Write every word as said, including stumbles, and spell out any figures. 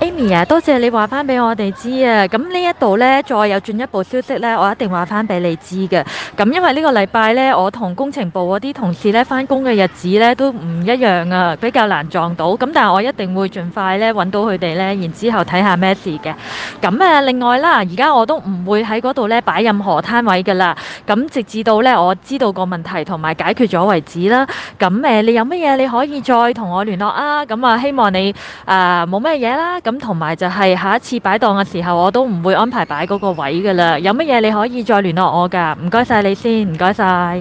Amy 啊，多謝你話翻俾我哋知啊。咁呢一度呢，再有進一步消息呢，我一定話翻俾你知嘅。咁因為呢個禮拜呢，我同工程部嗰啲同事呢，翻工嘅日子呢都唔一樣啊，比較難撞到。咁但係我一定會盡快呢揾到佢哋呢，然之後睇下咩事嘅。咁啊，另外啦，而家我都唔會喺嗰度呢擺任何攤位㗎啦。咁直至到呢我知道個問題同埋解決咗為止啦。咁誒，你有乜嘢你可以再同我聯絡啊？咁啊，希望你啊冇乜嘢啦。咁同埋就係下一次擺檔嘅時候，我都唔會安排擺嗰個位㗎啦。有乜嘢你可以再聯絡我㗎。唔該晒你先，唔該晒。